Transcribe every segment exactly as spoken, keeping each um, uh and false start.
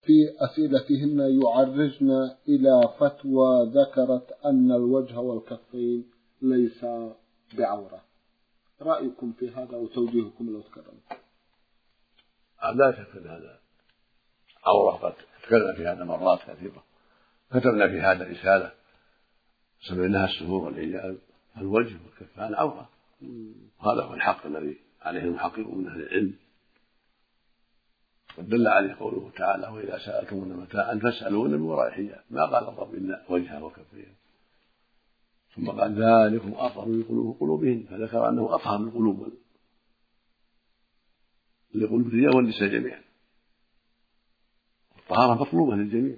في أسئلتهن يعرجن إلى فتوى ذكرت أن الوجه والكفين ليس بعورة. رأيكم في هذا وتوجيهكم لو تكرمت؟ لا شك أن هذا عورة، قد تكلم في هذا مرات كثيرة، كتبنا في هذا رسالة سميناها السهور والحجاب، الوجه والكفان عورة، هذا هو الحق الذي عليه المحققون من أهل العلم، ودل عليه قوله تعالى: وإذا سألتمون متاعا فاسألون من وراء الحجاب، ما قال الرب إلا وجهه وكفيه، ثم قال: ذلكم أطهر لقلوب قلوبهن، فذكر أنه أطهر للقلوب لقلوب الرجال والنساء جميعا، الطهارة مطلوبة للجميع.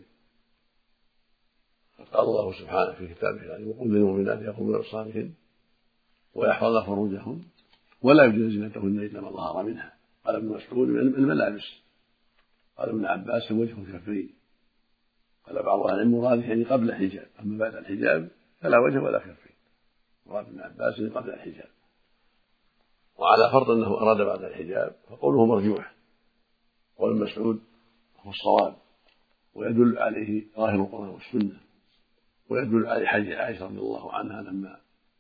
قال الله سبحانه في كتابه: وقل للمؤمنات يغضضن من أبصارهن ويحفظن فروجهن ولا يبدين زينتهن إلا ما ظهر منها. قال ابن مسعود: الملابس. قال ابن عباس: الوجه والكفين. قال بعض أهل العلم مراده يعني قبل الحجاب، أما بعد الحجاب فلا وجه ولا كفين. مراد ابن عباس قبل الحجاب، وعلى فرض أنه أراد بعد الحجاب فقوله مرجوح، قول ابن مسعود هو الصواب، ويدل عليه ظاهر القرآن والسنة، ويدل عليه حديث عائشة رضي الله عنها لما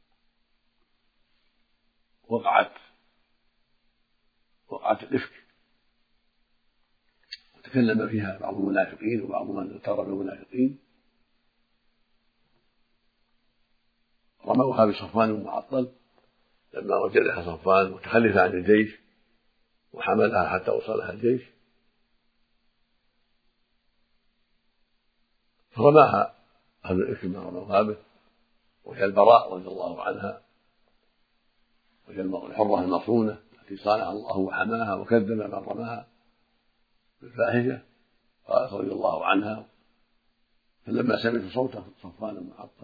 وقعت وقعت الإفك وتكلم فيها بعض المنافقين وبعض من اغتر بالمنافقين، رموها بصفوان بن معطل لما وجدها صفوان متخلفة عن الجيش وحملها حتى وصلها الجيش، فرماها أهل الإفك ما رموها به، وهي البراء رضي الله عنها، وهي الحرة المصونة التي صانها الله وحماها وكذب من رماها بالفاحشة، قالت رضي الله عنها: فلما سمعت صوت صفوان المعطل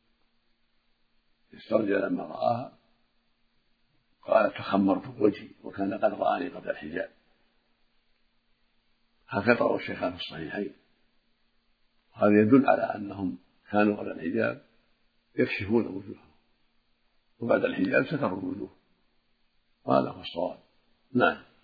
استرجع لما رآها، قالت: فخمرت وجهي وكان قد رآني قبل الحجاب. هكذا روى الشيخان في الصحيحين. هذا يدل على أنهم كانوا قبل الحجاب يكشفون وجوههم، وبعد الحجاب ستروا الوجوه، وهذا هو الصواب. نعم.